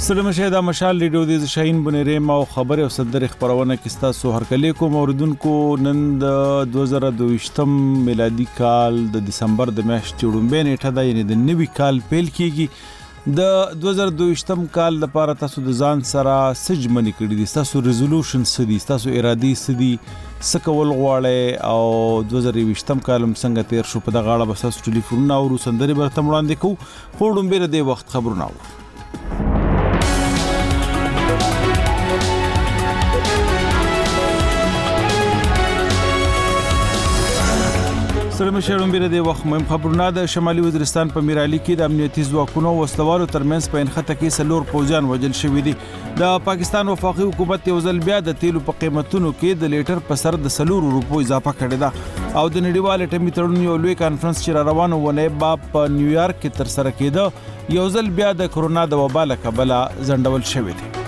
سلام شه دا مشال ریډیو د شاهین بنریم او خبر او صدر خبرونه کې تاسو هرکلی کوم اوردونکو نن د 2022 میلادي کال د دسمبر د میاشتې وړاندې نیټه ده، یعنی د نوي کال پیل کیږي. د 2022 کال لپاره تاسو د ځان سره سجمنی کړی دي، تاسو ریزولوشن سدي، تاسو ارادي سدي سکول غواړي او 2022 کال څنګه تیر شو په دغه اړه به تاسو ټلیفون او سندري برته وړاندې کوو. خو ډومبه د وخت خبرونه و سلام شهرون بیره د وخت مهم خبرونه. د شمالي وزیرستان په میرالي کې د امنیتي ځواکونو او وسلوالو ترمنځ په انخته کې سلور پوځیان وژل شوي دي. د پاکستان وفاقي حکومت یو ځل بیا د تیلو په قیمتونو کې د لیټر په سر د 100 روپو اضافه کړې ده او د نړیوال اټومي تړون یو لوی کانفرنس چې روانو ونه په نیویارک کې تر سره کېده یو ځل بیا د کورونا د وبا له کبله ځنډول شوی دی.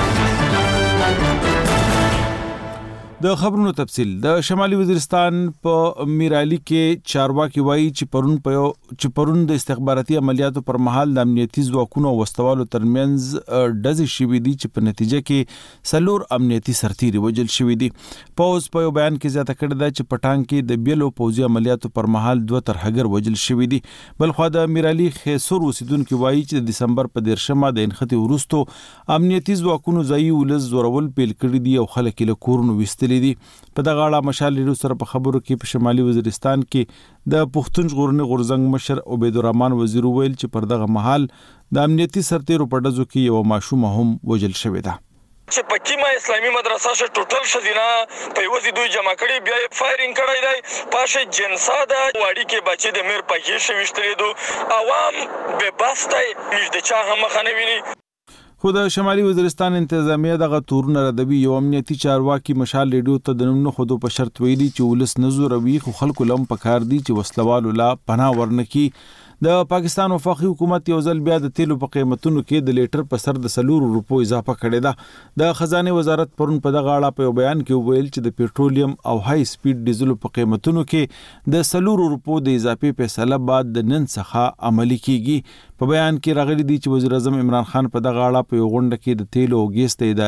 د خبرونو تفصیل. د شمالي وزیرستان په میرالي کې چارواکي وایي چې پرون د استخباراتي عملیاتو پر مهال د امنیتي ځواکونو او وسلوالو ترمنځ ډزې شوې دي چې په نتیجه کې سلور امنیتي سرتیري وژل شوي دي. پوز په یو بیان کې زیاته کړې ده چې پټان کې د بیلو پوځي عملیاتو پر مهال 2 ترهګر وژل شوي دي. بلخو د میرالي خیسور اوسیدونکو وایي چې د دسمبر په 13 د انخته وروستو امنیتي ځواکونو ځای ولز زورول پیل کړی دي او خلک له کورونو وستلي دي. په دغه اړه مشال ریډیو سره په خبرو کې په شمالي وزیرستان کې د پښتون ژغورنې غورزنګ مشر عبید الرحمن وزیر ویل چې پر دغه محل د امنیتي سرتیرو په ډزو کې یو ماشوم هم وژل شوی ده. چې پکې ما اسلامي مدرسه شه ټوټل شدینا په وځي دوی جمع کړي بیا فایرینګ کړی دی پاشه جنسا ده واړی کې بچي د میر پکې شوشتري دو عوام به باسته مجد چا هم خنویني. خو د شمالي وزیرستان انتظامیه دغه تورونه ردوي. یو امنیتي چارواکي مشال ریډیو ته د نوم خودو په شرط ویلي چې ولس نزوروي خو خلکو لم پکار دي چې وسلوالو لا پناه ورنکي. د پاکستان وفاقي حکومت یو ځل بیا د تیلو په قیمتونو کې د لیټر په سر د 100 روپو اضافه کړې ده. د خزانه وزارت پرون په دغه اړه په بیان کې ویل چې د پېټرولیم او های سپیډ ډیزل په قیمتونو کې د 100 روپو د اضافي فیصله بعد د نن څخه عملی کیږي. په بیان کې راغلي دي چې وزیر اعظم عمران خان په دغه اړه په غونډه کې د تیلو او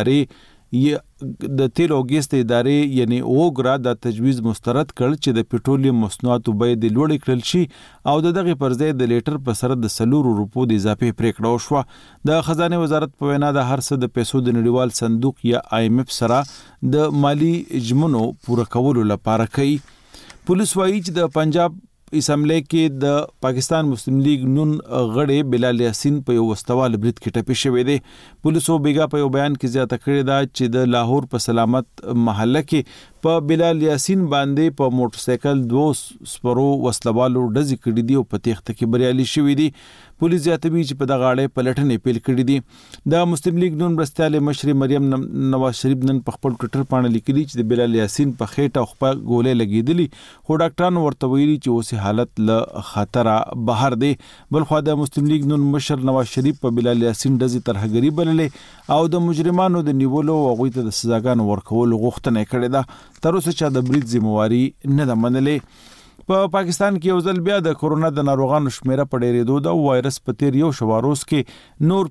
ګیس ادارې یعنی اوګرا د تجویز مسترد کړ چې د پېټرولیم مصنوعاتو بیې د لوړې کړل شي او دغه پر ځای د لیټر په سر د 100 روپو د اضافي پریکړه وشوه. د خزانه وزارت په وینا د هر څه د پیسو د نړیوال صندوق یا IMF سره د مالی اجمنو پوره کولو لپاره کوي. پولیس وایي چې د پنجاب اسمبلی کې د پاکستان مسلم لیگ نون غړي بلال یاسین په یو وسوال برید کې ټپي شوی دی. پولیسو بیګا په یو بیان کې زیاته کړې ده چې د لاهور په سلامت محله کې په بلال یاسین باندې په موټر سایکل 2 سپرو وسلوالو ډزې کړې دي او په تېښته کې بریالي شوي دي. پولیس زیاتوي چې په دغه اړه پلټنې پیل کړې دي. د مسلم لیگ نون مرستيال مشر مریم نواز شریف نن په خپل ټوئیټر باندې لیکلي چې د بلال یاسین په خېټه او خپل ګولې لګېدلې خو ډاکټرانو ورته ویلي چې اوس حالت له خطر بهر دی. بلخو د مسلم لیگ نون مشر نواز شریف په بلال یاسین ډزې ترهګری بللې او د مجرمانو د نیولو او غوښتنې د سزاګانو ورکولو غوښتنه کړې ده. تر اوسه چې د برید ذمہواری نه ده منلې. په پاکستان کې یو ځل بیا د کورونا د ناروغانو شمیره په ډېرېدو ده. وایرس په تیر یو شواروز کې نور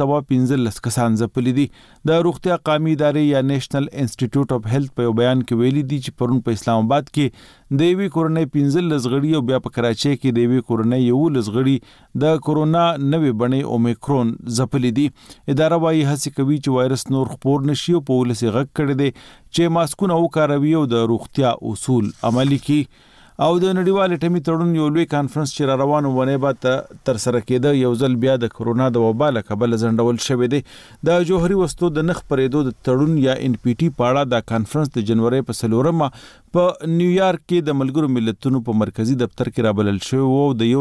1515 کسان ځپلي دي. د روغتیا قومي ادارې یا نېشنل انسټیټیوټ اف هیلث په یو بیان کې ویلي دي چې پرون په اسلام آباد کې د یوې کورونې 15 غړي او بیا په کراچۍ کې د یوې کورونې 11 غړي د کورونا نوې بڼې اومیکرون ځپلي دي. اداره وايي هڅه کوي چې وایرس نور خپور نشي او په ولس غږ کړي دي چې ماسکونه وکاروي او د روغتیا اصول عملي کړي. او د نړیوال اټومي تړون یو لوی کانفرنس چې روانو ونه به تر سره کېده یو ځل بیا د کورونا د وبا له کبله ځنډول شوی دی. د جوهري وسلو د نخ پرېدو د تړون یا NPT په اړه د کانفرنس د جنوري په 4 په نیویارک کې د ملګرو ملتونو په مرکزی دفتر کې رابلل شوی او د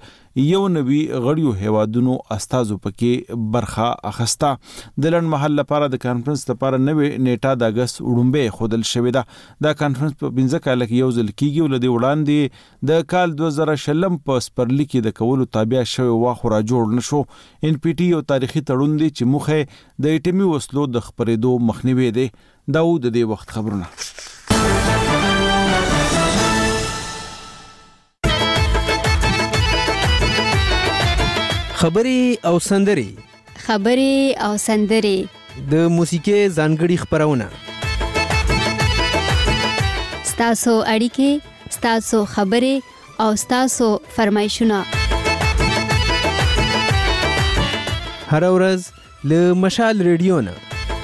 یو نوي غړیو هیوادونو استازو پکې برخه اخسته. د لړن محل لپاره د کانفرنس لپاره نوې نیټه د اگست وړاندې خودل شوې ده. دا کانفرنس په 15 کال کې یو ځل کیږي او لدی وړاندې د کال 2000 په سپرلی کې د کولو تابع شوی واخو را جوړ نشو. NPT یو تاریخي تړون دی چې مخه د اټومي وسلو د خپرېدو مخنیوي دی. دا د دې وخت خبرونه. خبري او سندري خبرې او سندرې، د موسیقۍ ځانګړي خپرونه، ستاسو اړیکې، ستاسو خبرې او ستاسو فرمایشونه هر ورځ له مشال ریډیو نه.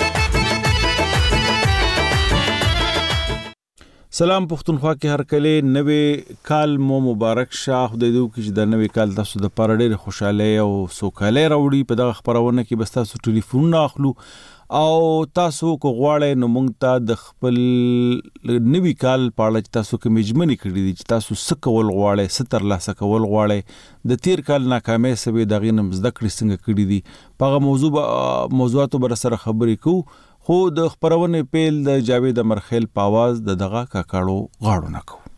سلام پښتونخوا کې هر کله نوې کال مو مبارک شه. خدای دې وکړي چې د نوې کال تاسو د پاره ډېر خوشاله او سوکاله راوړي. په دغه خبرونه کې بس تاسو ټلیفونونه اخلو او تاسو کو غواړئ نو مونږ ته د خپل نوې کال په اړه تاسو کوم اجمنې کړې دي چې تاسو څه کول غواړئ، څه ترلاسه کول غواړئ، د تیر کال ناکامۍ سبب دغه نم زده کړې څنګه کړې دي، په موضوعاتو بر سره خبرې کوو. خو د خبرونه پیل د جاوید امرخیل په आवाज د دغه کاکاړو غاړو نه کوو.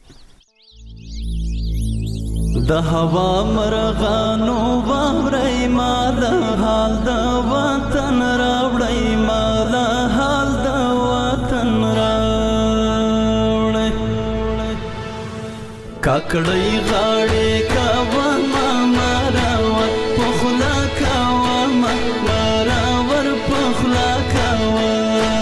د هوا مرغانو واوري مال حال د وطن راوړی، مال حال د وطن راوړی، کاکړی غاړي کاوه ماما راوړ پخلا کاوه ماما راوړ پخلا کاوه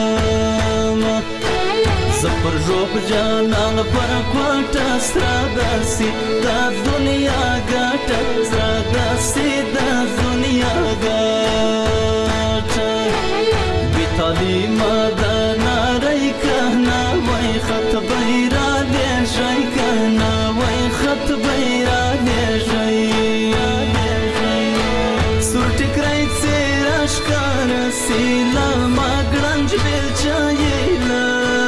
زپر جوب جانان پر کوټه ستراداسي د دنیا ګټه ستراداسي د دنیا ګټه بیتالی مدنا رای کهنا وای خط بیرا دې شای کهنا وای خط بیرا دې شای سورټ کرای سراش کار سیلا ماګړنج بل چایلا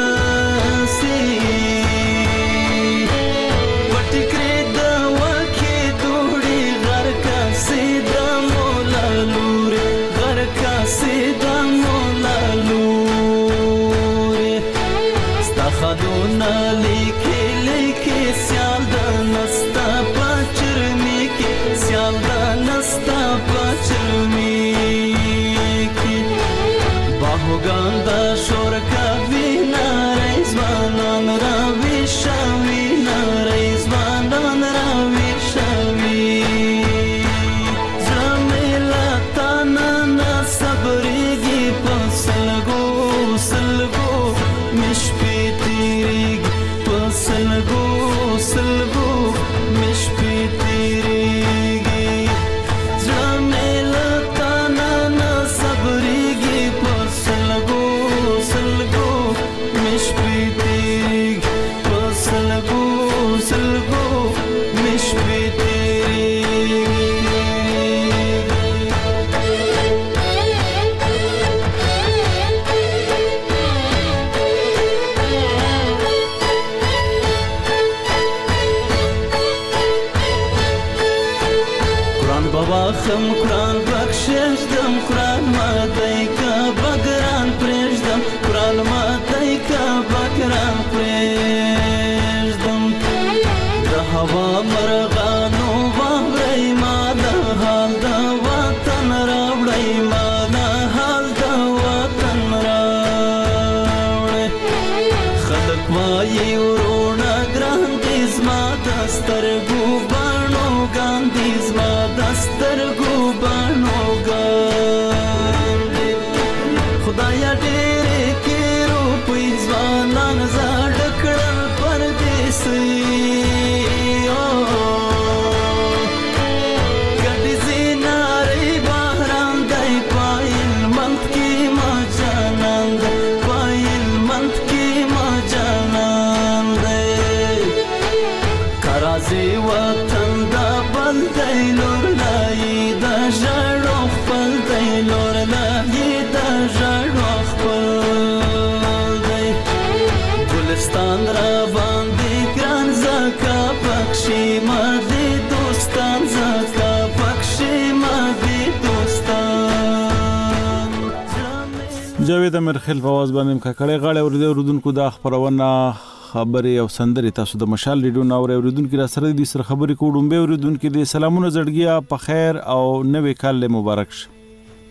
جاوید امرخیل په आवाज باندې کاکړی غاړه اوریدونکو د خبرونه خبرې او سندرې تاسو د مشال ریډیو نو اوریدونکو را سره دي سره خبرې کوډم به اوریدونکو دي سلامونه زړګیا په خیر او نوې کال مبارک شه.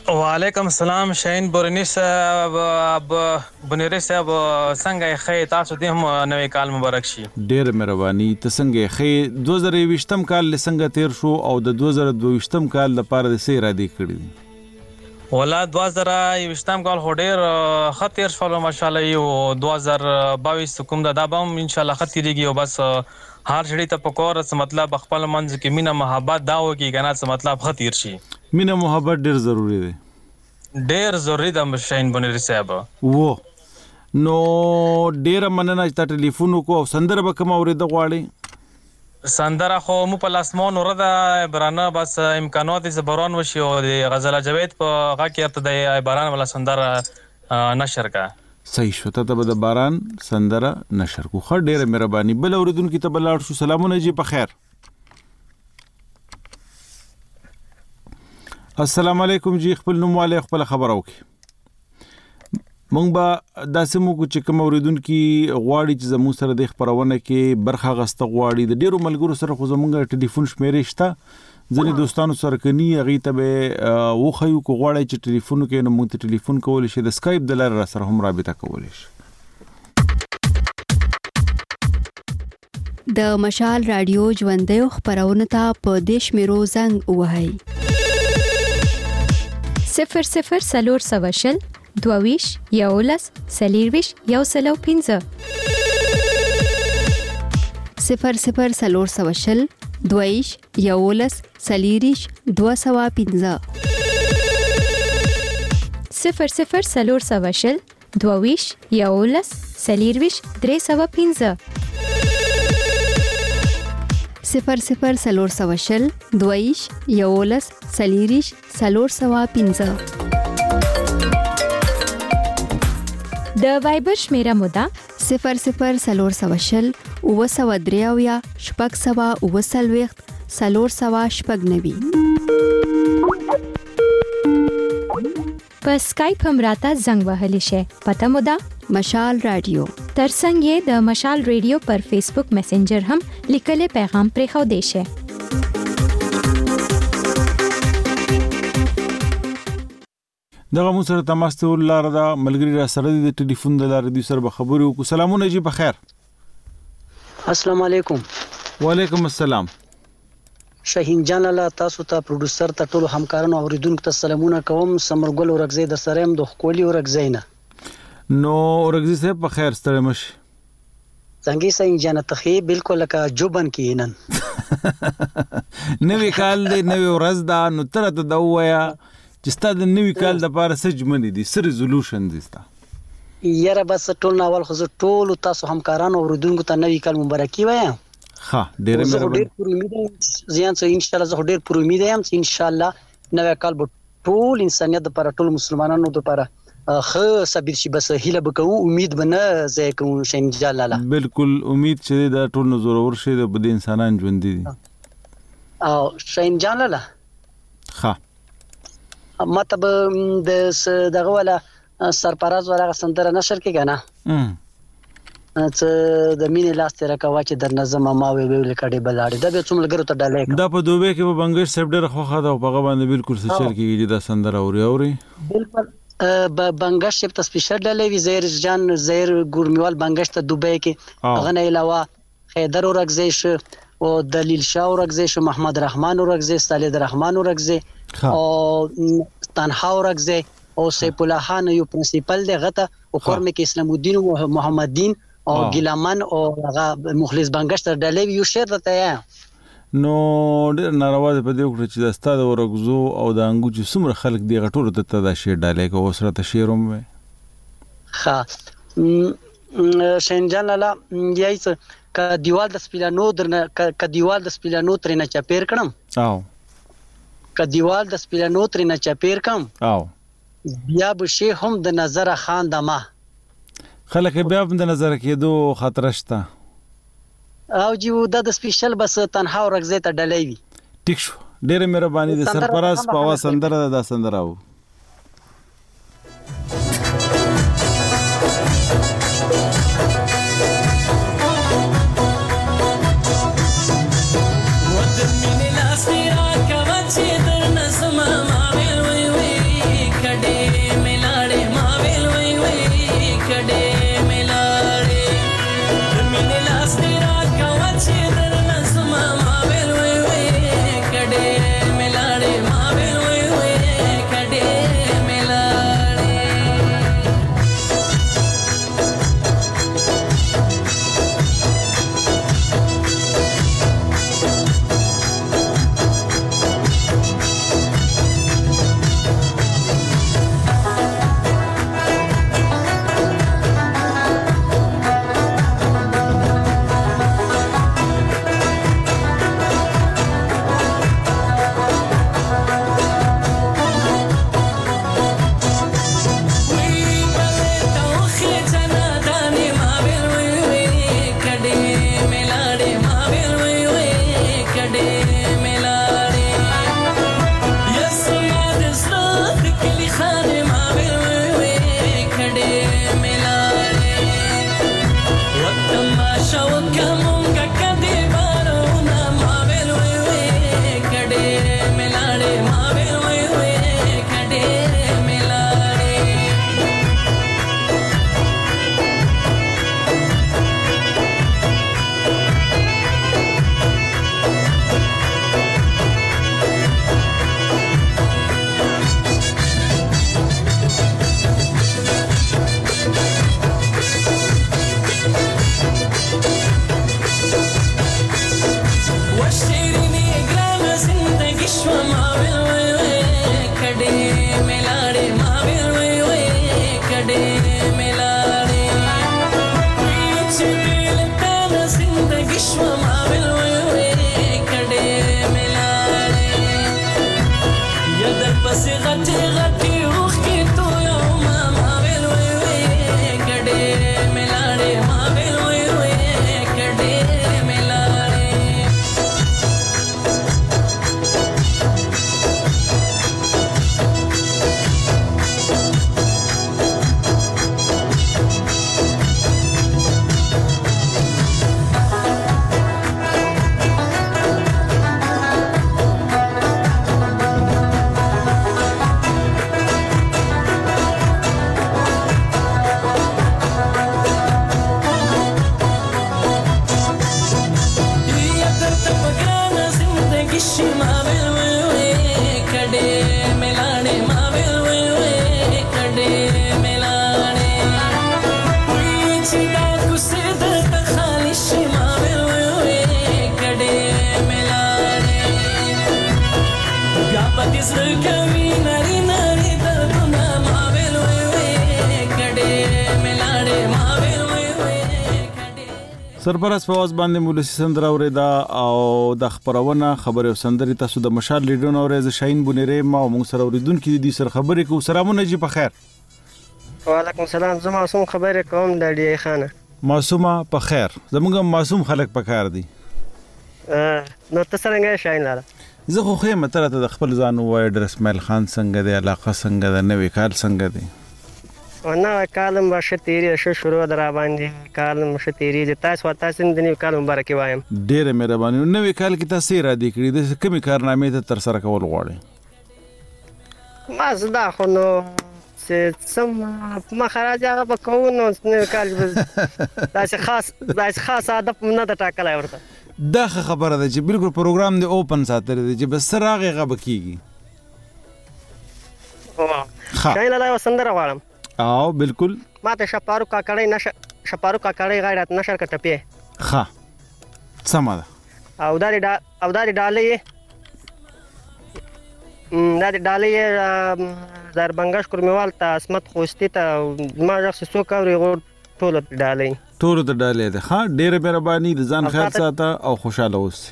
وعلیکم السلام شاهین بورنی صاحب بنيري صاحب څنګه ښه تاسو دې هم نوې کال مبارک شي. ډېر مهرباني. ته څنګه ښه 2020م کال لسنګ تیر شو او د 2022م کال لپاره د سې را دی کړی ولا 2020م کال هډیر خطر شول ماشاءالله یو 2022 کوم دا به ان شاء الله خطرېږي او بس هر شړې ته پکور څه مطلب خپل منځ کې مینه محبت دا وږي کنه څه مطلب خطر شي. مینه محبت ډېر ضروری دی. ډېر ضروری ده شاهین بنيري صاحب. وو نو ډېر مننه چې تا ټلیفون وکړو او سندره به کوم اورېده غواړې؟ سندره خو مو په لاسمان ورده برانه بس امکانات یې باران وشي او د غزل جاوید په هغه کې ته د باران ولا سندره نشر کا. صحیح شو. ته به د باران سندره نشر کو. خو ډېر مهرباني. بل اوریدونکو ته بلاړ شو. سلامونه جی په خیر. السلام علیکم جی. خپل نوم والے خپل خبر اوکي. مونږ به داسې موږ چې کوم اوریدونکو غواړي چې زموږ سره د خبرونه کې برخه غسته غواړي د ډیرو ملګرو سره خو زموږ ټلیفون شمیرې شته. ځینې دوستانو سره کني هغه ته به وخیو کو غواړي چې ټلیفون کې نو موږ ته ټلیفون کول شي د اسکایپ د لارې سره هم رابطه کول شي. د مشال رادیو ژوندۍ خبرونه ته په دیش میرو زنګ وهاي 00 سلور سواشل دوویش یولس سلیرویش یوسلو 15 00 سلور سواشل دویش یولس سلیریش 215 00 سلور سواشل دوویش یولس سلیرویش 315 00 سلور سواشل دویش یولس سلیریش 315 د وایبر شمیره مودا 00 سلور سواشل اوسودریاویا شپږ سوا اوسلويخت سلور سوا شپږ نوي په سکایپ هم راته زنګ وهلی شي. پته مودا مشال رادیو. ترڅنګ یې د مشال رادیو پر فیسبوک میسنجر هم لیکلې پیغام پرې خو دی شي. دغه مو سره تماس ته ولاره دا ملګری را سره د ټلیفون د لارې د سره خبرو کو. سلامونه جی په خیر. السلام علیکم. وعلیکم السلام. شاهین جان الله تاسو ته پروډوسر ته ټول همکارانو اوریدونکو ته سلامونه کوم. سمرګل ورغزي د سره هم د خولي ورغزي نه نو ورغزي صاحب په خیر ستړي مشي. څنګه شاهین جان ته خې بالکل لکه جوبن کینن نوې کال دی نوې ورځ دا نو تر ته دا وایا چې ستاسو د نوې کال د لپاره سجمنې دي سر ریزولوشن دي ستا یاره بس ټول ناول خو ټول تاسو همکارانو اوریدونکو ته نوې کال مبارکي وایم. ها ډېر مهرباني. ډېر پر امید یم ځان څه ان شاء الله زه ډېر پر امید یم چې ان شاء الله نوې کال به ټول انسانيت لپاره ټول مسلمانانو لپاره خو صبر شي بس هیله وکړو امید بنه زه کوم شین جلاله. بالکل امید چې دا ټول نظر ورشي د بده انسانان ژوند دي او شین جلاله. ها مطلب د دغه ولا سرپرست ولا سندره نشر کې کنه څه د مینې لاس تر کوا چې در نظم ما ویل کړي بلاړي دا به څومره ګرو ته ډالې دا په دوبه کې په بنگش سب ډېر خو خاطر په هغه باندې بالکل څه چل کېږي دا سندره اوري بالکل بنگش ته سپیشل ډالې وی زیر جان زیر ګورمیوال بنگش ته دوبه کې هغه نه علاوه خیدر ورغزیش او دلیل شاه ورغزیش محمد رحمان ورغزی صالح رحمان ورغزی او تنها ورغزی او سیف الله خان یو پرنسپل دی غته او قرم کې اسلام الدین او محمد دین او ګلامن او هغه مخلص بنگش تر ډلې یو شعر راته نو ډېر ناروا په دې وکړه چې د استاد ورغزو او د انګو چې څومره خلک دی غټور ته دا شعر ډالې کو اوس راته شعروم وي. ها شینجان لاله یایس ک دیوال د سپیلانو درنه ک دیوال د سپیلانو ترنه چپیر کړم او ک دیوال د سپیلانو ترنه چپیر کړم او بیا به شي هم د نظر خان دما خلک بیا هم د نظر کېدو خطر شته او جو د سپیشل بس تنها ورغزه ته ډلې وی. ټیک شو ډېر مهرباني د سرپرست په وا سندره دا سندره و ودر من الاسيرات كمان شي در نسمع ما وي سرپرست په واز باندې مولسی سندره اوریدا او د خبرونه خبره سندري تاسو د مشال لیډون اورز شاهین بونیره ما موږ سره اوریدونکو دي سر خبرې کو سلامونه جی په خیر وعلیکم السلام زما معصوم خبرې کوم د ډی خانه معصومه په خیر زموږ معصوم خلک په کار دي نو تاسو څنګه شاهین لاله زه خو خیمه تر ته د خپل ځان وای ډر اسماعیل خان څنګه دی علاقه څنګه د نوې کال څنګه دی ونه کالم باشه تیری شروع درا باندې کالم شه تیری د تاسو د نوې کال مبارکي وایم ډیره مهرباني نوې کال کې تاسو را دي کړی د کومې کارنامې ته تر سره کول غواړي ما زدا خو نو سم ما خراج هغه په کوونو نوې کال داسې خاص هدف نه د ټاکلای ورته دا خبره ده چې بالکل پروګرام دی اوپن ساتل دي چې بس راغه غب کیږي شاین لا وسندره غواړم او بالکل ما ته شپارو کاکړی غاړه نشر کټپی ها سماده او داري ډالې زار بنگاش کورمیوال ته اسمت خوستی ته ما شخص سو کاوري ټول ډالې ده ها ډېر مهرباني د ځان خیال ساته او خوشاله اوسه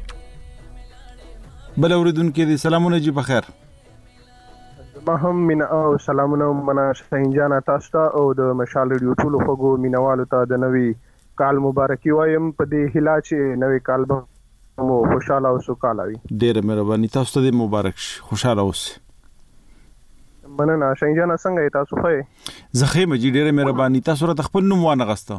بل اوریدونکو دي سلامونه جی په خیر ما هم مینا او سلامونه منا شاهین جان تاسو ته او د مشال ریډیو ټولو خوګو مینوالو ته د نوې کال مبارکي وایم په دې هیله چې نوې کال به مو خوشاله او سوکاله وي ډېر مهرباني تاسو ته مبارک شي خوشاله اوسئ مننه شاهین جان څنګه تاسو ښه زخه مجي ډېر مهرباني تاسو را خپل نوم وانه غسته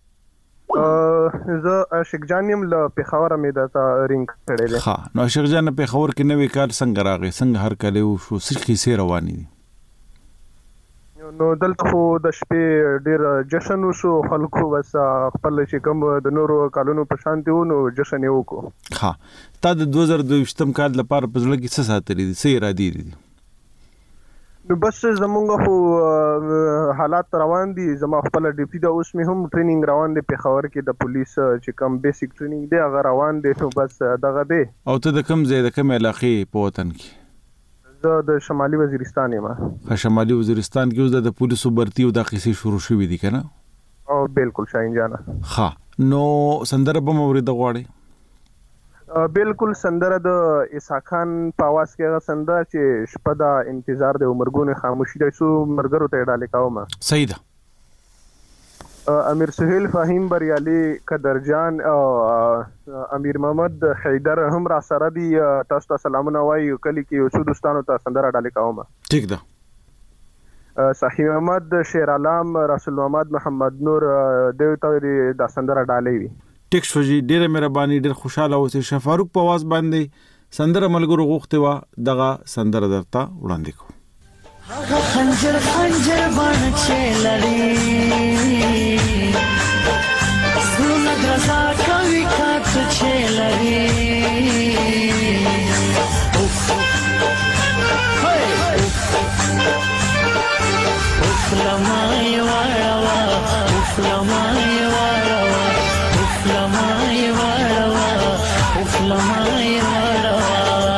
زه عاشق جان یم له پیښور مې د رینګ کړل ها نو عاشق جان په پیښور کې نوې کال څنګه راغی څنګه هر کله شو سخي سي رواني دي نو دلته خو د شپې ډېر جشن وشو خلکو بس خپل چې کوم د نورو کالونو په شان دی نو جشن یې وکړو ها تا د 2022م کال لپاره په ځل کې څه ساتلې دي څه را دي نو بس زمونږ خو حالات روان دي زما خپل ډیپټي د اوس می هم ټریننګ روان دي په خبر کې د پولیس چې کوم بیسیک ټریننګ دی هغه روان دي نو بس دغه دی او ته د کوم ځای د کوم علاقې په وطن کې زه د شمالي وزیرستان یم شمالي وزیرستان کې اوس د پولیسو برتي او د قصې شروع شوې دي کنه او بالکل شاهین جان ها نو سندره به مورید غواړي بالکل سندره د عیسی خان په आवाज کې هغه سندره چې شپه د انتظار د عمرګونو خاموشي د څو مرګرو ته ډالې کوم صحیح ده امیر سهیل فهیم بریالي قدرجان او امیر محمد حیدر هم را سره دي تاسو ته سلامونه وایو کلی کې یو څو دوستانو ته سندره ډالې کوم ٹھیک ده صحیح محمد شیر علام رسول محمد محمد نور دیوته د سندره ډالې وي ټیک شو جی ډیره مهرباني ډیر خوشاله اوسئ شفاروق په आवाज باندې سندره ملګرو غوښته و دغه سندره درته وړاندې کو خنجر باندې چلړي زړه درزا کوي کاټ چلړي لمای وړوا لمای وړوا لمای وړوا لمای وړوا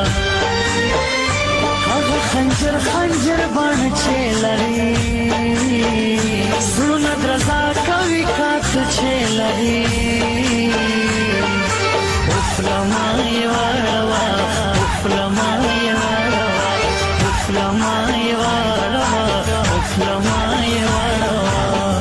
هغه خنجر باندې چلړي زړه درزا چلري افلمای وړوا افلمای وړوا افلمای وړوا افلمای وړوا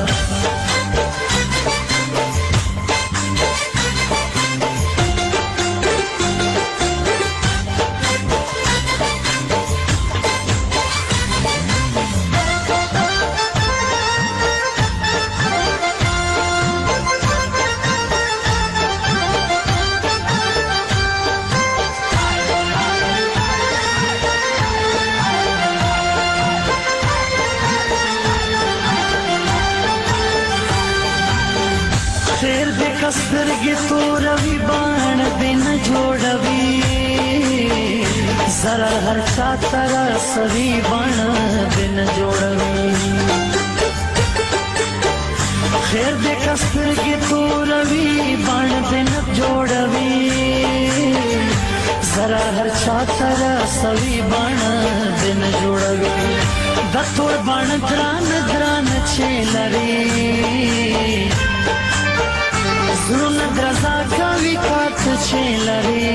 سترګې توروي باڼ دې نه جوړوي زره هر چا ته رسوي باڼ دې نه جوړوي خیر دې که سترګې توروي باڼ دې نه جوړوي زره هر چا ته رسوي باڼ دې نه جوړوي د تور باڼ ګران ګران چې لري زړونه درزا کوي کات چې لري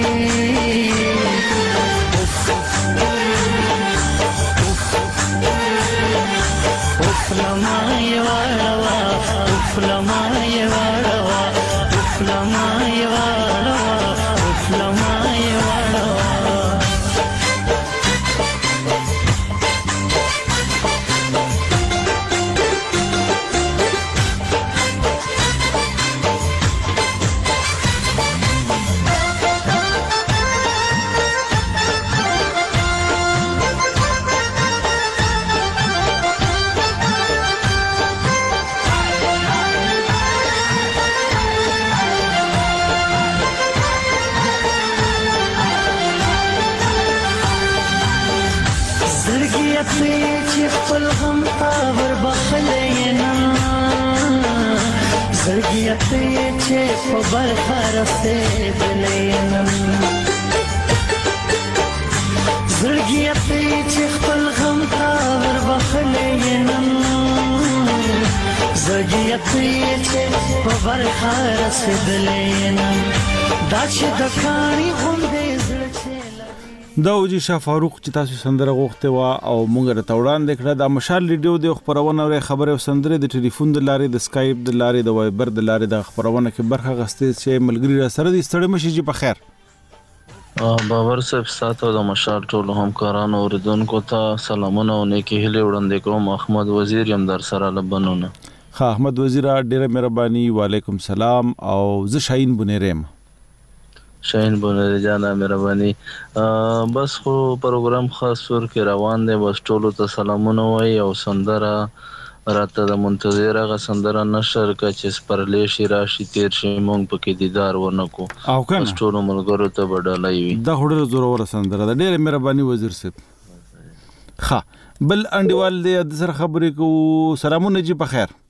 افلمای وړوا افلمای وړوا افلمای وړوا افلمای وړوا چې خپل غم تاور بخلې نه زړګیت چې په برخه رسېدلې نه زړګیت چې خپل غم تاور بخلې نه زړګیت چې په برخه رسېدلې نه دا چې د کاڼي غوندې زړه دا وجي شاه فاروق چې تاسو سندره غوښته وا او مونږ راته وړاندې کړه د مشال ریډیو د خبرونه او خبره سندره د ټلیفون د لارې د سکایپ د لارې د وایبر د لارې د خبرونه کې برخه غستې چې ملګری را سره د ستړي مشي جی په خیر باور صاحب ساتو د مشال ټول همکارانو اوریدونکو ته سلامونه او نیکی هیله وړاندې کوم احمد وزیر یم در سره لبنونه ها احمد وزیر ډیره مهرباني وعلیکم سلام او ز شاهین بنیرم شاهین بونری جانا مهرباني بس خو پروګرام خاص ور کې روان دی بس ټولو ته سلامونه وای او سندره راته د منتظر غ سندره نشر کا چې سپرلې شي راشي تیر شي مونږ پکې دیدار ونکو او کنه ټولو ملګرو ته بدلای وي دا هډر زوره سندره د ډېر مهرباني وزیر صاحب ها بل انډیوال دې د سره خبرې کو سلامونه جی په خیر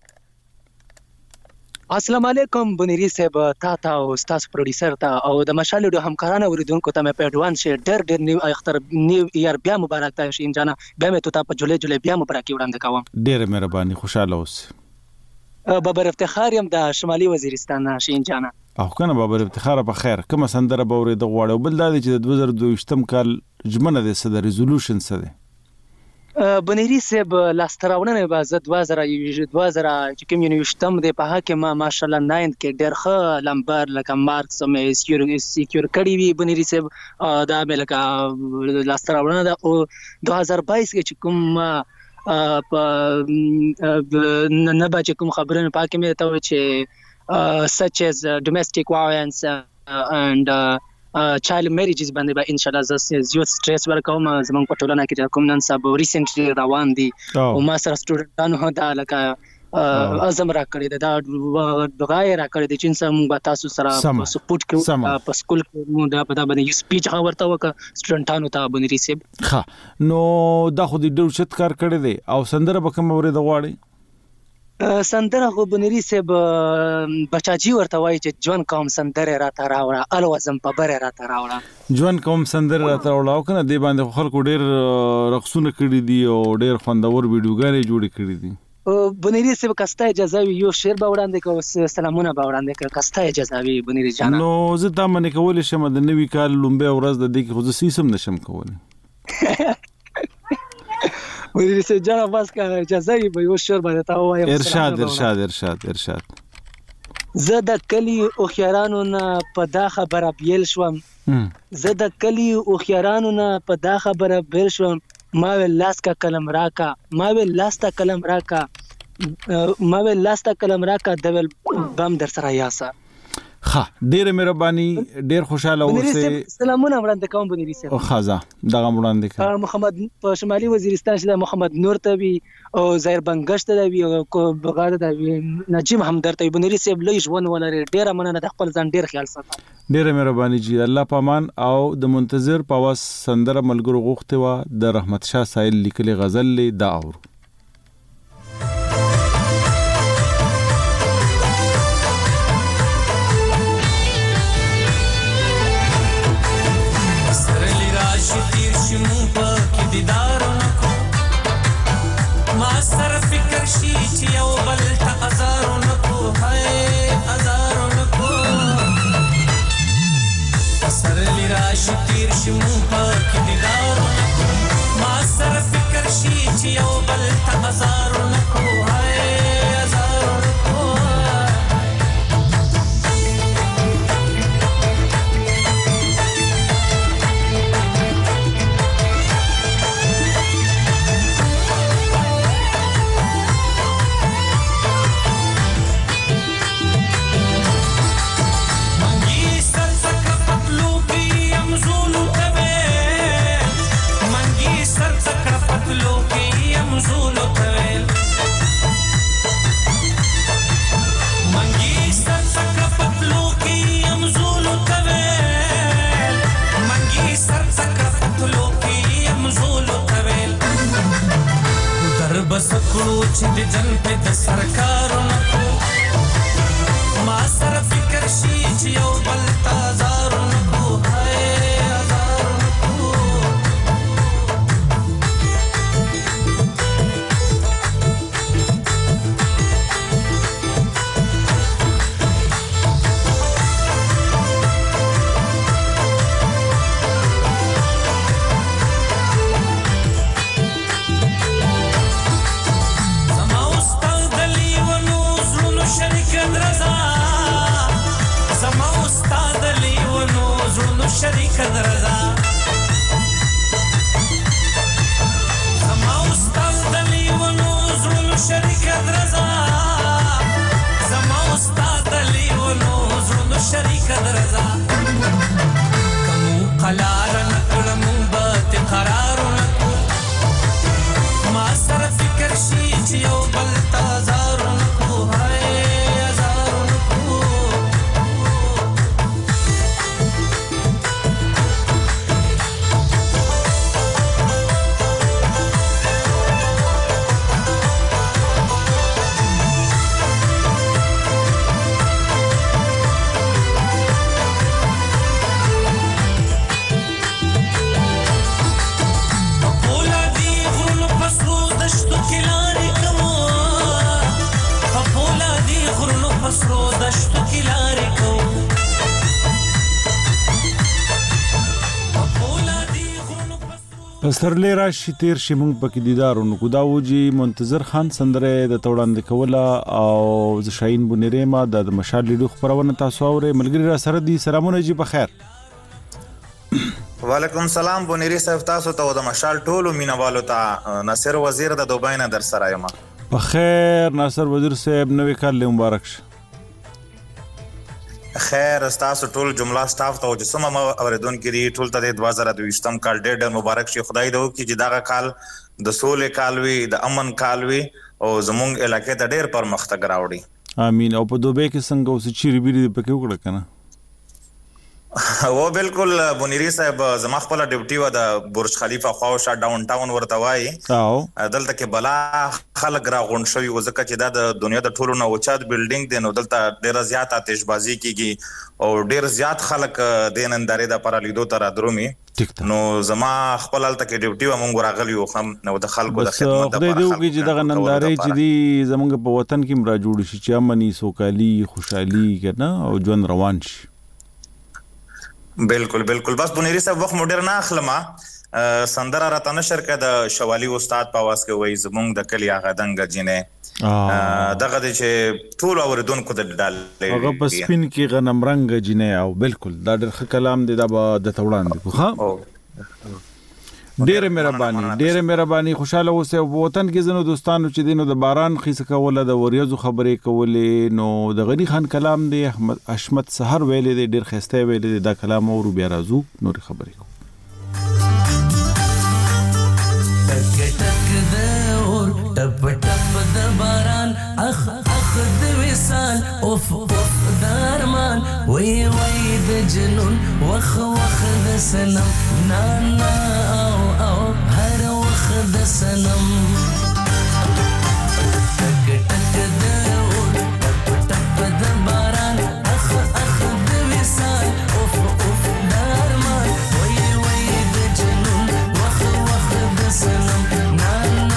السلام علیکم بنيري صاحب تا او استاد پروډوسر ته او د مشال ډیو همکارانو اوریدونکو ته مې په اډوانس ډېر نیو اختر نیو ایئر بیا مبارک ته شین جانا بیا مې ته په جولای بیا مبارک وړاندې کوم ډېر مهرباني خوشاله اوس بابر افتخار يم د شمالي وزیرستان شین جانا او کنه بابر افتخار په خیر کوم سندره بورې د غواړو بل دا چې د 2022م کال جمنه د صدر ریزولوشن سره بنيري صاحب لاستراونه به زه 2000 چې کوم یونیورسيټم د په حکم ماشاءالله 9 کې ډېر ښه لمبر لکه مارکس مې سکیور کړی وی بنيري صاحب دا مې لکه لاستراونه د 2022 کې کوم په نه به کوم خبرونه پاکه مې ته چې such as domestic violence and child marriages باندې به ان شاء الله زیات سټریس ورکوم زمونږ په ټولنه کې کوم نن سبا ریسنټلی روان دي او ما سره سټوډنټانو دا لکه اعظم را کړی دا دغه را کړی چې څنګه موږ تاسو سره سپورټ کوو په سکول کې موږ دا په باندې یو سپیچ ورته وکړ سټوډنټانو ته بنيري صاحب ها نو دا خو دې ډېر چت کار کړی دی او سندره به کوم اورې د غواړي سندره خو بنيري صاحب بچاجي ورته وایي چې ژوند کوم سندره راته راوړه الوزم په بره راته راوړه ژوند کوم سندره راته راوړه او کنه دې باندې خلکو ډېر رقصونه کړي دي او ډېر خوندور ویډیوګانې جوړې کړې دي بنيري صاحب کسته اجازه وي یو شعر به وړاندې کوم سلامونه به وړاندې کوم کسته اجازه وي بنيري جان نو زه دا منې کولی شم د نوي کال لومبه ورځ د دې کې خو زه سیسم نشم کولی بنيري صاحب جان بس کا اجازه وي به یو شعر باندې تا وایم ارشاد زه د کلی اوخیارانو نه په دا خبره بیل شوم زه د کلی اوخیارانو نه په دا خبره بیل شوم ما وی لاس کا قلم راکا د ول بم در سره یاسا ها ډیره مهرباني ډیر خوشاله اوسه سلامونه وړاندې کوم بنيري صاحب او خازا دغه وړاندې کوم محمد په شمالي وزیرستان چې محمد نور ته وی او زهیر بنگشت ته وی او بغاده ته وی نجيب همدرد ته بنيري صاحب لوی ژوند ولري ډیره مننه د خپل ځان ډیر خیال ساتي ډیره مهرباني جی الله پامان او د منتظر پاواز سندره ملګرو غوښته و د رحمت شاه سایل لیکلي غزل له دا اور پسرلی راشي تیر شي مونږ پکې دیدارونو کو دا وجي منتظر خان سندره د توړاند کوله او ز شاهین بنيري ما د مشال لیدو خبرونه تاسو اورې ملګری را سره دي سلامونه جی په خیر وعلیکم سلام بنيري صاحب تاسو ته د مشال ټولو مینوالو ته ناصر وزیر د دوبۍ نه در سره یم په خیر ناصر وزیر صاحب نوې کال له مبارک شه خیر تاسو ټول جمله سټاف ته چې سم اوریدونکو دي ټول ته د 2023م کال ډېر مبارک شي خدای دې وکړي چې دا کال د سولې کال وي د امن کال وي او زموږ علاقې ته ډېر پرمختګ راوړي امين او په دوبۍ کې څنګه اوس چیرې بیرې پکې وکړه کنه و بالکل بنيري صاحب زما خپل ډیوټي و د برج خلیفہ خواوشا ډاون ټاون ورته وای دلته کې بلا خلک را غونډ شوي و ځکه چې دا د دنیا د ټولو نه اوچت بلډینګ دی نو دلته ډیره زیات آتشبازي کیږي او ډیر زیات خلک د نندارې د پر لیدو تر درومي نو زما خپل الته کې ډیوټي و مونږ راغلی یو خم نو د خلکو د خدمت د خدای دې چې دغه نندارې چې دی زمونږ په وطن کې مرا جوړ شي چې امني سوکالي خوشحالي کنه او ژوند روان شي بالکل بس بنيري صاحب وخت مډر نه اخلمه سندره راته نشر کړه د شوالی استاد په واس کې وای زمونږ د کلی هغه دنګ جنې دغه چې ټول اوردونکو د ډالې هغه په سپین کې غنم رنگ جنې او بالکل دا ډېر کلام دی د توړان دی خو ډېر مهرباني خوشاله اوسه او وطن کې زنو دوستانو چې دینو د باران خیسه کوله د وریاضو خبرې کولې نو د غنی خان کلام دی احمد اشمت سحر ویلې دی ډېر خسته ویلې دی دا کلام او بیا راځو نور خبرې کو ټپ ټپ د باران اخ د وصال اوف درمان وی د جنون وخ د سنم نا او هر وخ د سنم ټک ټک د ټپ د باران اخ د وصال اوف درمان وی د جنون وخ د سنم نا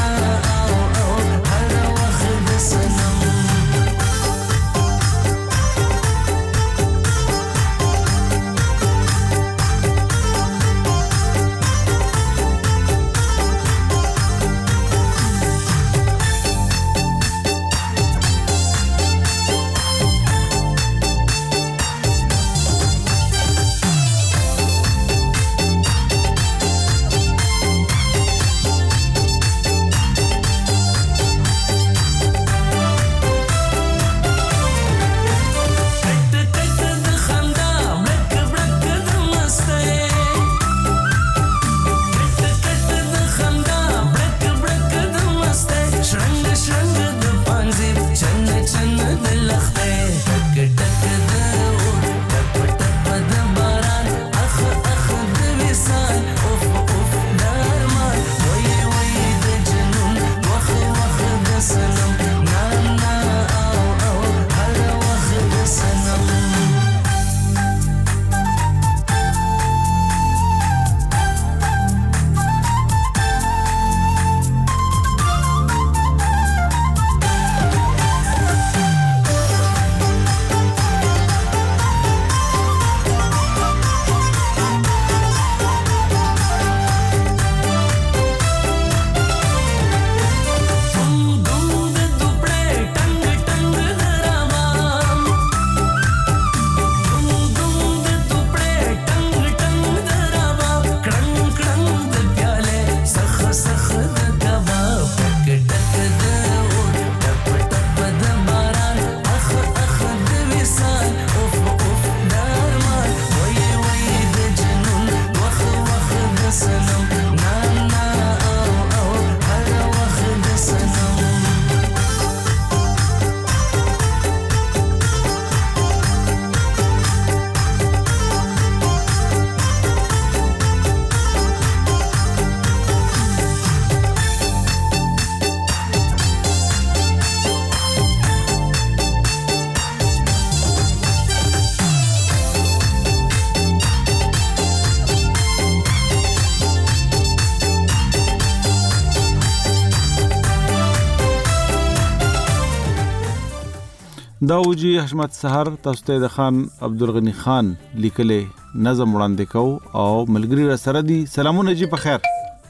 داوجی احمد سحر تاسو ته د خان عبدالغنی خان لیکلې نظم وړاندې کو او ملګری را سره دي سلامونه جی په خیر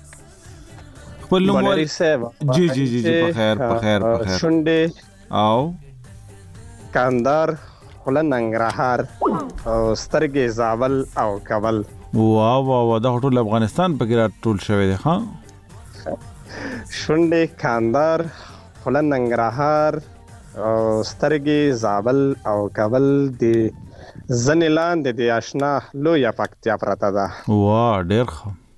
خپل نوم بنری صاحب جی په خیر شونډې او کاندار خلن ننګرهار او سترګې زابل او کابل واو دا ټول افغانستان په کې ټول شوی دی ها شونډې کاندار خلن ننګرهار او سترګې زابل او کابل دی ځنې لاندې دی آشنا لویه پکتیا پرته ده واه ډېر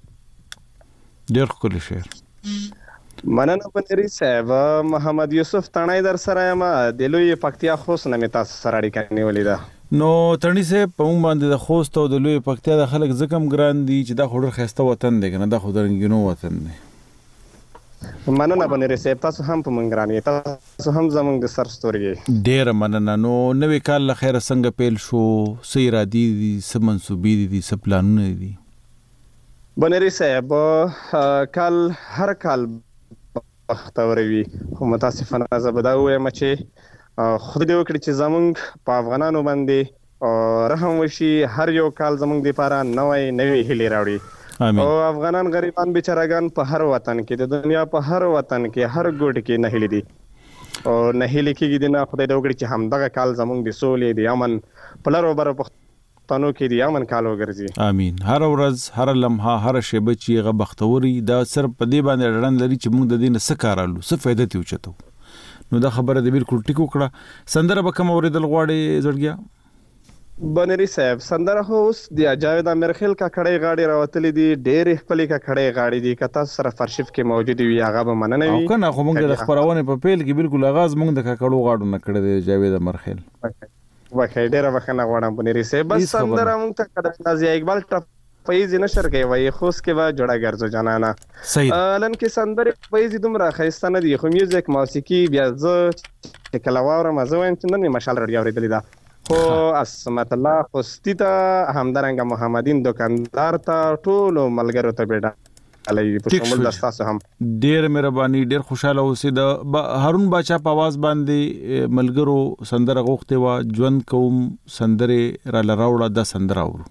ښکلی شعر مننه بنری صاحب محمد یوسف تڼۍ در سره یم د لویې پکتیا خوست نه مې تاسو سره اړیکه نیولې ده نو ترنی سه په مونږ باندې د خوست او د لوی پکتیا د خلک زکم ګران دي چې دا خوري خسته وطن دی کنه دا خو درنګینو وطن دی. مننه بنری صاحب تاسو هم په مونږ ګران یې تاسو هم زمونږ د سر ستوري ډیر مننه. نو نوې کال له خیره څنګه پیل شو سې را دي څه منسوبې دي څه پلانونه دي؟ بنری صاحب کال هر کال بختوروي خو متاسفانه زه به دا ووایم چې خدای دې وکړي چې زمونږ په افغانانو باندې رحم وشي هر یو کال زمونږ دپاره نوې هیلې راوړي او افغانان غریبان بیچارهګان په هر وطن کې د دنیا په هر وطن کې هر ګوټ کې نهیلې دي او نهیلې کېږي د نه خدای دې وکړي چې همدغه کال زمونږ د سولې د امن په لرو برو پښتنو کې د امن کال وګرځي. امین. هر ورځ هر لمحه هر شیبه چې هغه بختوري دا صرف په دې باندې ډړن لري چې موږ د دې نه څه کار الو څه فایده تی وچتو. نو دا خبره د بالکل ټیکو کړه. سندره به کوم اوریدل غواړي زړګیا؟ بنری صاحب سندره هو اوس د جاوید امرخیل کا کړي غاړي راوتلې دي ډېر خپلې کا کړي غاړي دي کته سره فرشف کې موجود وي هغه به مننه وي. او کنه خو موږ د خبرونه په پیل کې بالکل آغاز موږ د کړو غاړو نه کړی دی جاوید امرخیل. وکړه ډېر وخت نه غواړم بنری صاحب بس سندره موږ ته کړه نازي اقبال فیض نشر کوي وای خوش کې وا جوړه ګرځو جانانا صحیح لن کې سندره فیض دومره خسته نه دي خو میوزیک موسیقي بیا ز کلاواره مزه وایم چې نن مشال رډي اوریدل دا خو اسمت الله خوستی ته همدارنګ محمدین دکاندار ته ټول ملګرو ته بیډا علي په شمول د تاسو هم ډیر مهرباني ډیر خوشاله اوسې د هارون باچا په आवाज باندې ملګرو سندره غوښته وا ژوند کوم سندره را لراوړه د سندره اورو.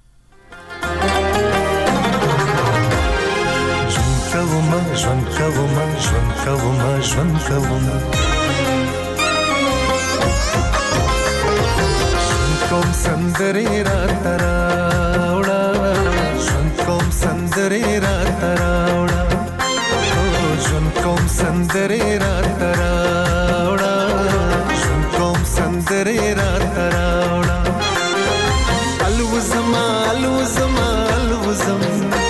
ژوند کوم سندرې راته راوړه ژوند کوم سندرې راته راوړه ژوند کوم سندرې راته راوړه ژوند کوم سندرې راته راوړه الوزما الوزما الوزم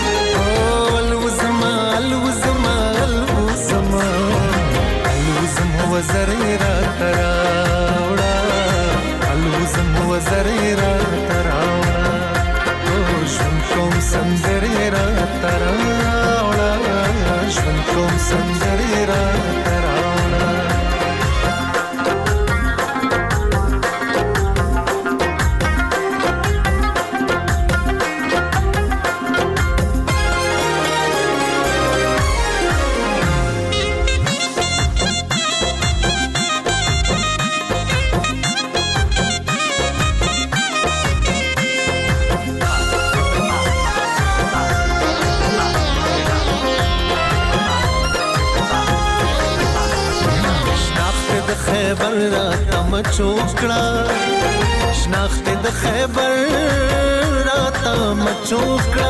وزرې راته راوړه الوزم وزرې راته راوړه ژوند کوم سندرې راته راوړه ژوند کوم سندرې راته راوړه. خیبر راته مچوکړه شناخت د خیبر راته مچوکړه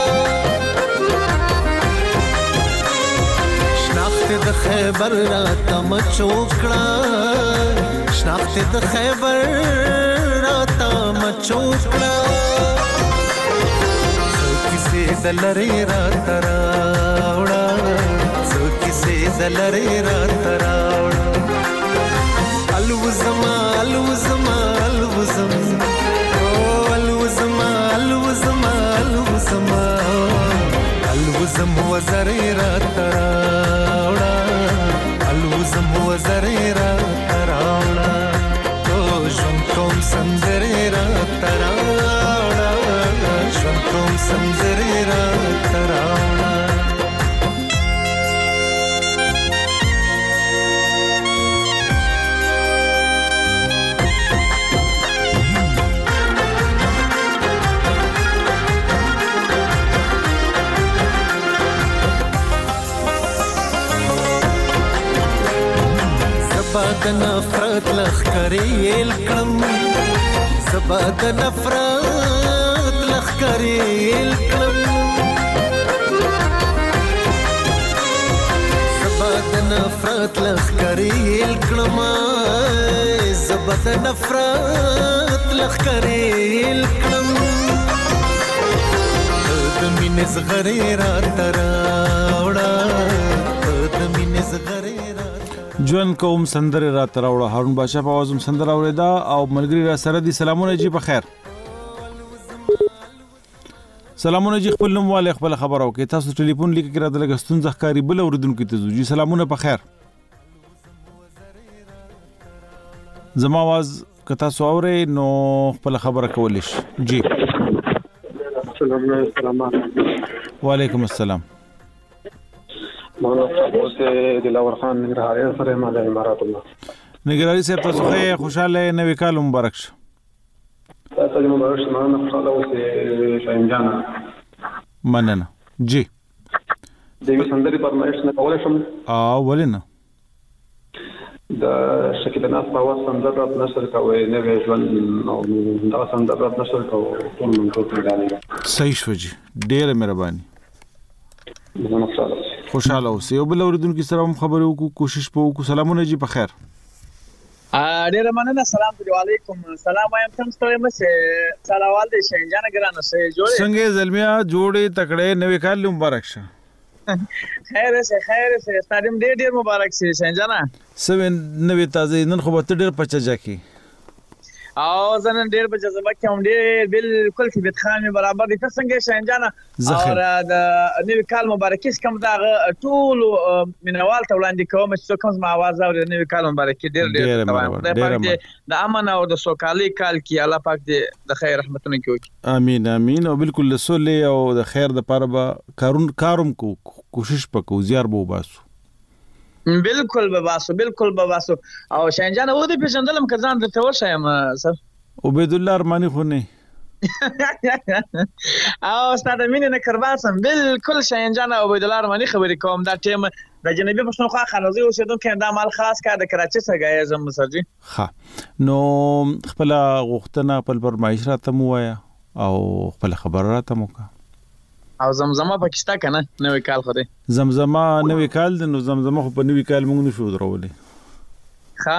شناخت د خیبر راته مچوکړه شناخت د خیبر راته مچوکړه څو کیسې د لرې راته راوړه څو کیسې د لرې راته راوړه الوزما الوزما الوزم الوزما الوزما الوزما الوزم وزرې راته راوړه الوزم وزرې راته راوړه ژوند کوم سندرې راته راوړه ژوند کوم سندرې راته راوړه. د نفرت لخکرې کړم زبا د نفرت لخکرې کړم زبا د نفرت لخکرې کړم زبا د نفرت لخکرې کړم د مینې زغرې راته راوړه د مینې زغرې راته ژوند کوم سندره را تراوړه هارون بادشاہ په आवाज سندره اوریدا او ملګری را سره دي سلامونه جی په خیر سلامونه جی خپل نوم والے خپل خبر او کې تاسو ټلیفون لیک کړه د لګستون ځخکاری بل اوریدونکو ته جی سلامونه په خیر زما आवाज کتا سو اوري نو خپل خبره کولیش جی السلام وعلیکم السلام مولانا اوسه دلاور خان نګرهاري سره ما د امارات الله نګرهاري صاحب تاسو ښه خوشاله نوې کال مبارک شه تاسو مبارک شه مولانا خوشاله اوسه شاهین جان مننه جی د سندري پرمایش نه کولای شم ولنه د شکل ناس په واسه سندرات نشر کوي نه ژوند نو دا سندرات نشر کوي ټول من ټول غانې صحیح شو جی ډېر مهرباني خوشاله اوسئ او بل اوریدونکو سره هم خبرې وکړو کوشش په وکړو سلامونه جی په خیر ډېر مننه سلام علیکم سلام وایم تم ستړي مشه سلام دې شینجان ګرانه سه جوړې څنګه زلمیا جوړې تکړه نوې کال مبارک شه خیر سه ستادم ډېر مبارک شه شینجانا سوین نوې تازه نن خو به ډېر پچا جاکی او زنن ډېر په جذبه کې هم ډېر بالکل طبيعت خان برابر دي څنګه شینجانا او د نوې کال مبارکي کوم دا ټول منوال ته وړاندې کوم چې کوم ما आवाज اوري نوې کال مبارکي ډېر د امن او د سوکالي کال کې الله پاک دې د خیر رحمتونه کوي امين امين او بالکل لسولې او د خیر د پاره به کاروم کو کوشش وکړو زیار بو باسو بالکل بباسو او شینجان و دې پیژندلم کزان درته وشایم سر عبید الله ارمانی خو نه او استاد امین نه کرباسم بالکل شینجان عبید الله ارمانی خبرې کوم دا ټیم د جنوبي پښتونخوا خانوزي اوسیدونکو دا مال خاص کا د کراچي څخه غایزم مسرجی ها نو خپل غوښتنه خپل فرمایش راته موایا او خپل خبر راته موکا او زمزمه پاکستان کنه نوې کال خو دې زمزمه نوې کال د نو زمزمه خو په نوې کال موږ نشو درولې ها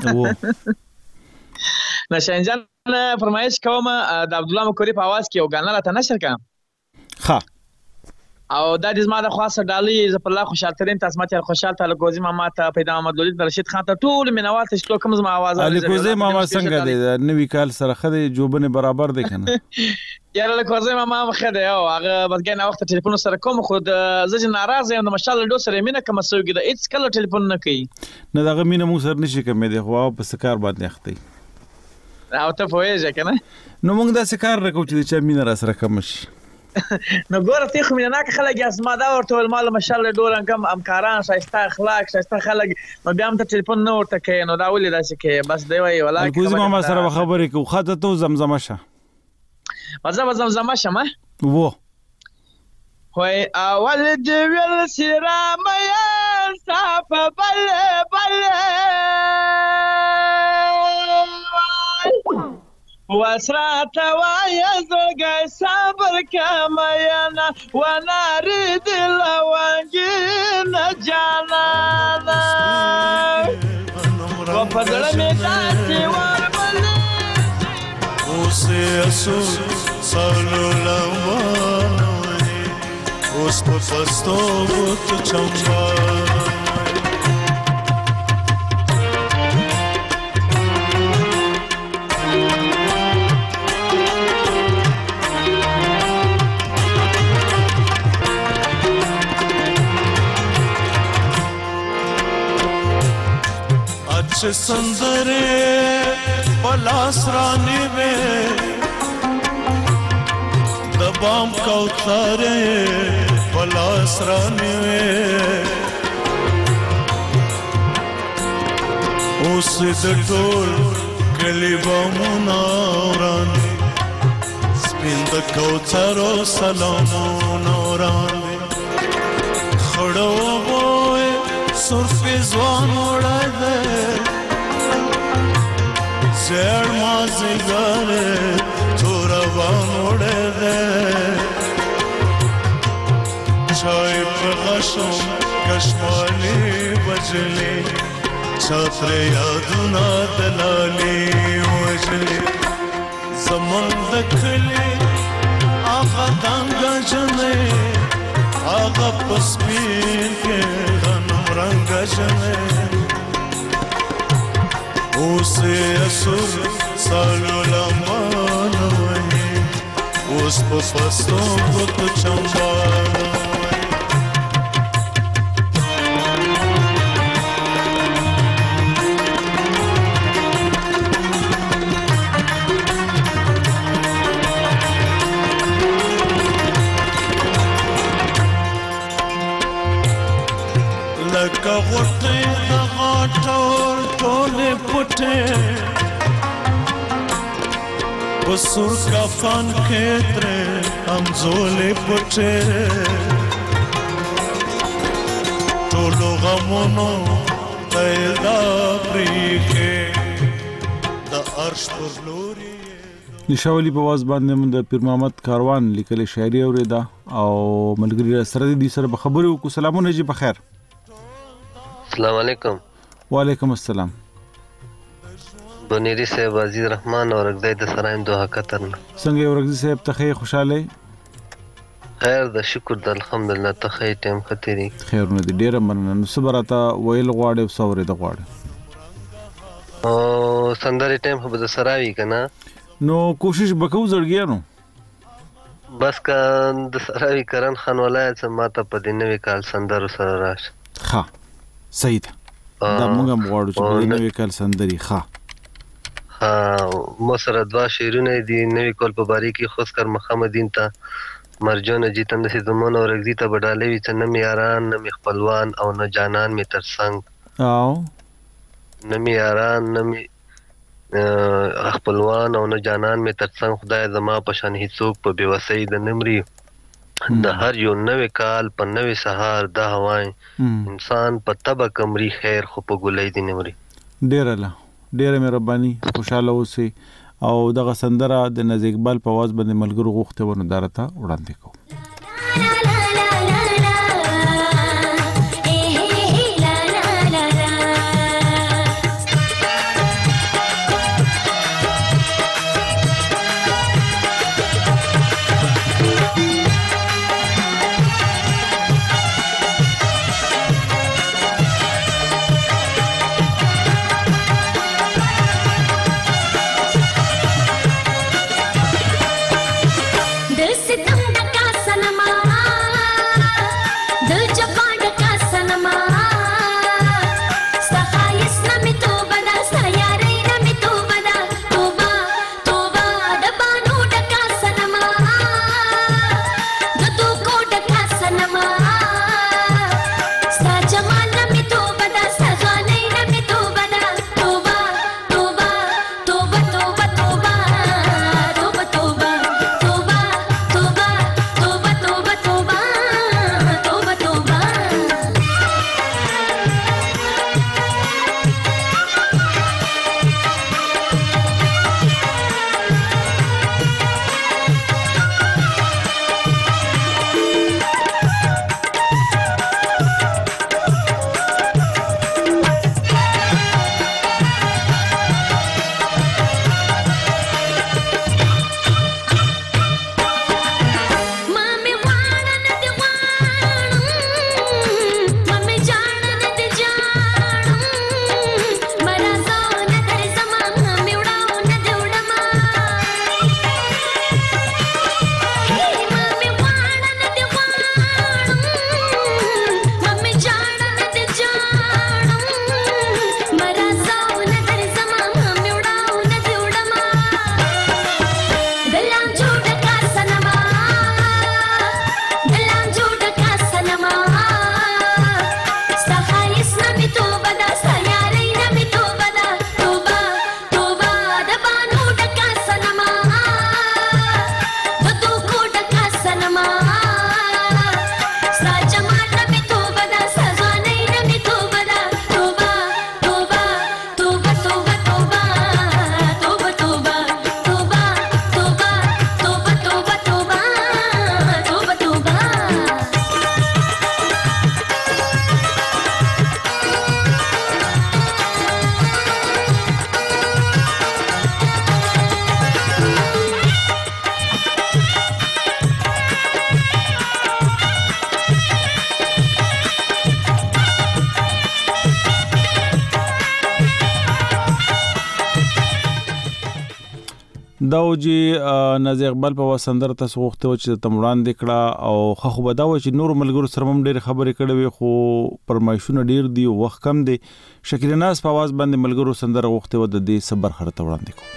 نشانجان فرمایش کوم د عبد الله مکوری په आवाज کې یو غانا راته نشر کا ها او دا د زما د خاصه ډالۍ ز په الله خوشاله ترين تاسو ماته خوشاله تعالی کوزي ماما ته پیدا محمد ولید رشید خان ته ټول مینوال ته شلو کوم زما आवाज علي کوزي ماما څنګه دی نوې کال سره خدي جوبنه برابر دی کنه یاره له کوزي ماما مخده او هغه بسګنه وخت ټلیفون سره کوم خو زه ناراض یم د مشال ډو سره مینه کوم سوګي د هیڅ کله ټلیفون نه کوي نه دغه مینه مو سر نشي کوم دی خو په سکار باندې اخته او ته پوهیږې کنه نو موږ دا سکار راکو چې چې مینه را سره کوم شي نو ګوره ته خو مینه نه خلک اسما دا ورته ول مال مشال ډورن کم امکاران شایسته اخلاق شایسته خلک نو بیا هم ته ټلیفون نه ورته کوي نو دا ولې داسې کوي بس دی وای ولا کوزي ماما سره خبرې کو خاطه ته زمزمه شه زمزمه شمه وو وای اول دی ویل سیرامه صاف بل وسرات ويا زوجي صبر كما ينا ونريد لوانجينا جانا وفضل ميتاتي ورملي وسيسو صلو لواني وسبفستو وتشمباني सन्दरे पलासरानी में दबाम कौतारे पलासरानी में उस दटोल कलीबा मुनारानी स्पिंद कौतारो सलामो नारानी खड़ो बोए सुर्फी जवान उड़ा दे زیر مازیگاره تو روان اوڑه ده چای پغشم کشمالی بجلی چاتر یادونا دلالی وجلی زمان دکلی آقا دانگا جنه آقا پسپین که غنم رنگا جنه اوسه اسور سالو لمان وای اوس په پستو بوت چمبانا لکه غوټه د غاټور ټوله پټه بسور کفن کې تر همزولې پټه ټولو غمونو پیدا پریخه د عرش پر لوري نشاولی په واز باندې من د پیر محمد کاروان لیکل شاعري اوریدا او ملګری سره دي سره په خبرو کو سلامونه جی په خیر السلام علیکم وعلیکم السلام بنيري صاحب عزیز رحمان اور اگدای د سرایم دوه قطر څنګه ورغزي صاحب ته خوشاله خیر د شکر د الحمدلله ته ټیم خطري خیرونه دي ډیره مننه نو صبرته ویل غواړي صبر د غواړي او سندري ټیم په د سراوي کنه نو کوشش وکاو زړګیانو بس کا د سراوي کرن خان ولایت سماته په دینوي کال سندرو سره راش ها صحیح ده دا موږ غواړو چې په نوې کال سندري ها مو سره دوا شعرونه دي نوې کال په باری کې خوشکر محمدین ته مرجان جیتن د زمون او رغزی ته بدالې وي چې نه میاران نه خپلوان او نه جانان می ترڅنګ او نه میاران نه خپلوان او نه جانان می ترڅنګ خدای زما په شان هیڅوک په بیوسۍ د نمرې د هر یو نوې کال په نوې سهار د هوای انسان په تبه کمري خیر خو په ګلې دي نمرې ډېر مهرباني خوشاله اوسئ او دغه سندره د ناز اقبال په आवाज باندې ملګرو غوښته ونه دارته وړاندې کوم दिल से तुम का सन دا چې نازي اقبال په وسندر تاسو وخت چې تمړان دکړه او خو به دا و چې نور ملګرو سره هم ډېر خبرې کړې وي خو پرمایشونه ډېر دی او وخت کم دی. شکر ناز په आवाज باندې ملګرو سندر وخت و د دې صبر خرته وړاندې کو.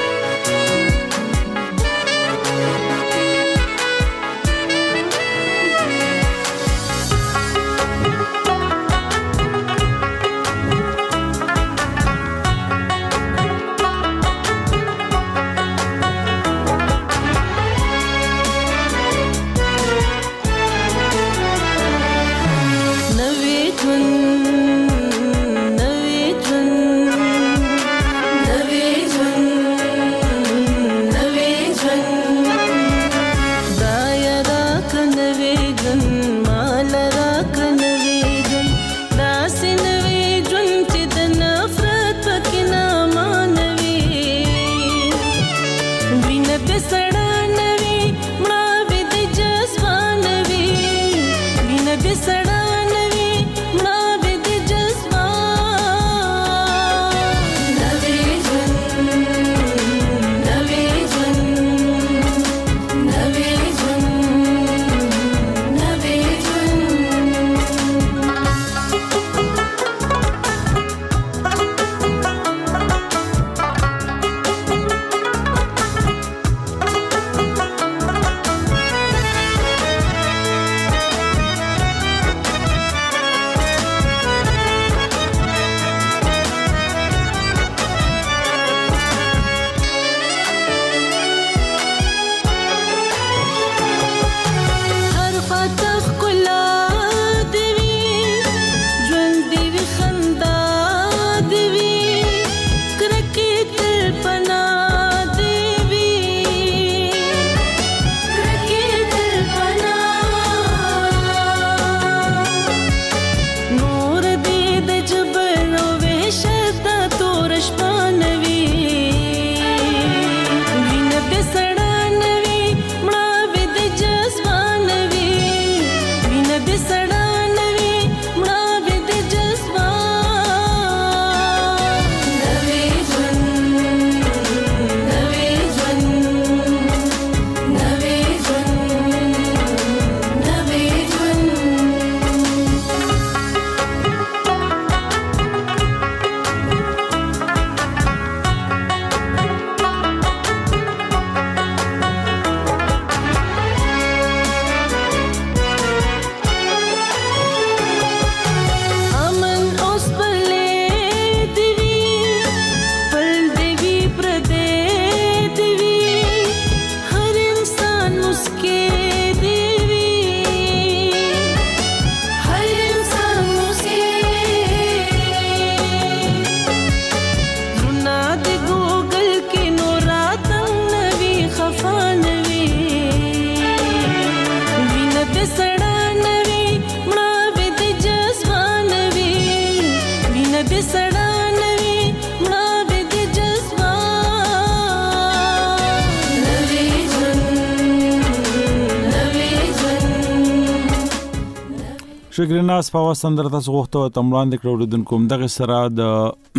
شکر ناز په وسندر تاسو غوښتو تمړان د کړوډونکو دغه سره د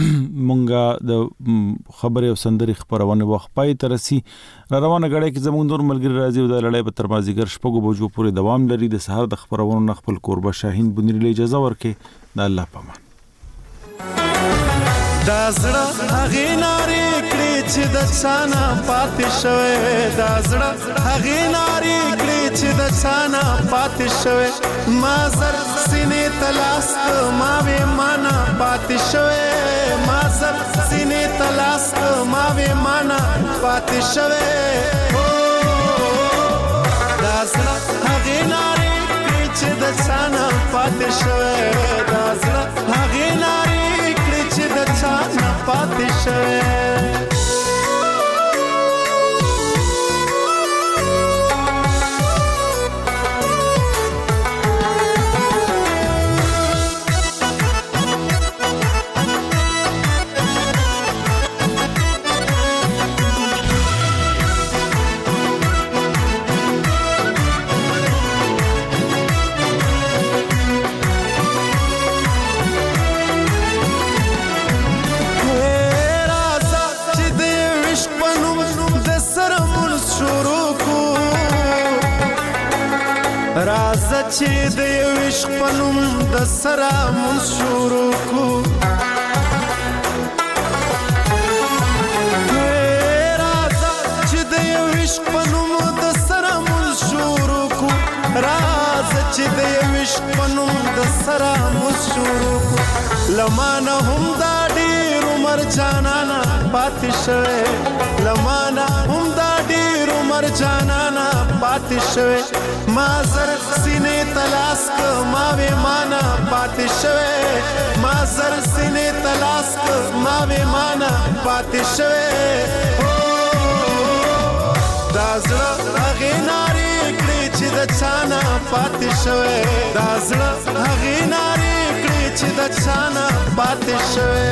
مونږه د خبرې او سندري خبرونه وخت پای ترسي روانه غړې کې زموږ نور ملګری راځي او د لړۍ په ترمازیګر شپږو بجو پورې دوام لري. د سحر د خبرونو خپل قربا شاهین بنري اجازه ورکې د الله پامان. دا زړه هغه ناري کړې چې د څانا پاتې شوه دا زړه هغه ناري کړې چې د څانا پاتې شوه ما زر سینې تلاس ما وې معنا پاتې شوه ما زر سینې تلاس ما وې معنا پاتې شوه دا زړه هغه ناري کړې چې د څانا پاتې شوه دا زړه هغه ناري د څانا پاتې شوه راځه چې د یو عشق په نوم د سره مونځ شروع کړو راځه چې د یو عشق په نوم د سره مونځ شروع کړو راځه چې د یو عشق په نوم د سره مونځ شروع کړو لمانه هم دا ډېر عمر جانانه پاتې شوی لمانه هم دا ډېر عمر جانانه پاتې شوی ما زر سینې ته لاس که ما وې مانه پاتې شوی ما زر سینې ته لاس که ما وې مانه پاتې شوی دا زړه هغې نارې کړې چې د چا نه پاتې شوی دا زړه هغې نارې کړې چې د چا نه پاتې شوی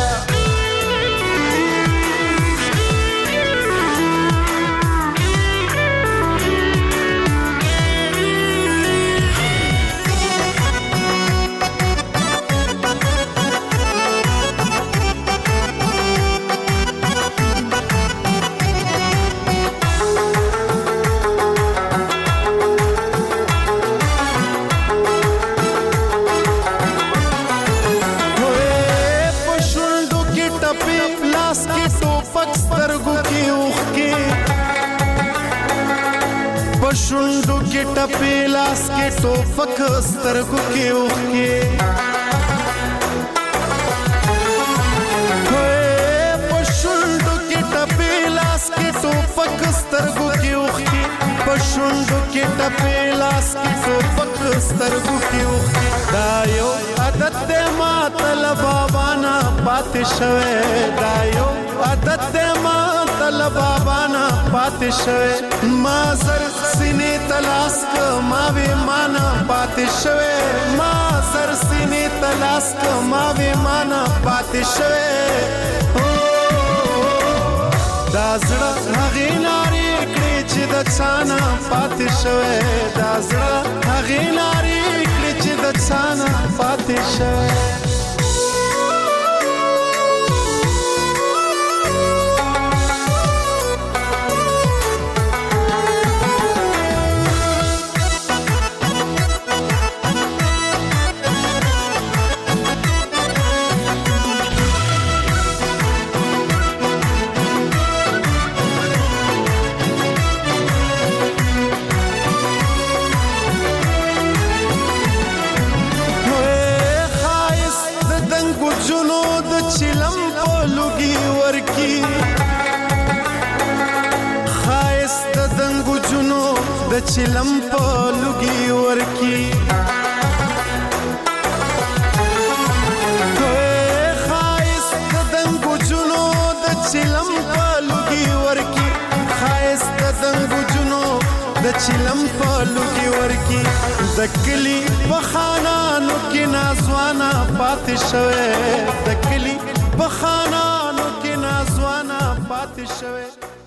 شونډو کې ټپې لاس کې ټوپک سترګو کې اوښکې په شونډو کې ټپې لاس کې ټوپک سترګو کې اوښکې په شونډو کې ټپې لاس کې ټوپک سترګو کې اوښکې دا یو عادت دی ماته له بابا نه پاتې شوی دا یو عادت دی ماته له بابا نه پاتې شوی ما زر سینې ته لاس که ما وې مانه پاتې شوی ما زر سینې ته لاس که ما وې مانه پاتې شوی دا زړه هغې نارې کړې چې د چا نه پاتې شوی دا زړه هغې نارې کړې چې د چا نه پاتې شوی چلم په لوګي ورکی خایست د دنګو جنو د چلم په لوګي ورکی خایست د دنګو جنو د چلم په لوګي ورکی خایست د دنګو جنو د چلم په لوګي ورکی د کلی په خانانو کې نازوانا پاتې شوی د کلی په خانانو کې نازوانا پاتې شوی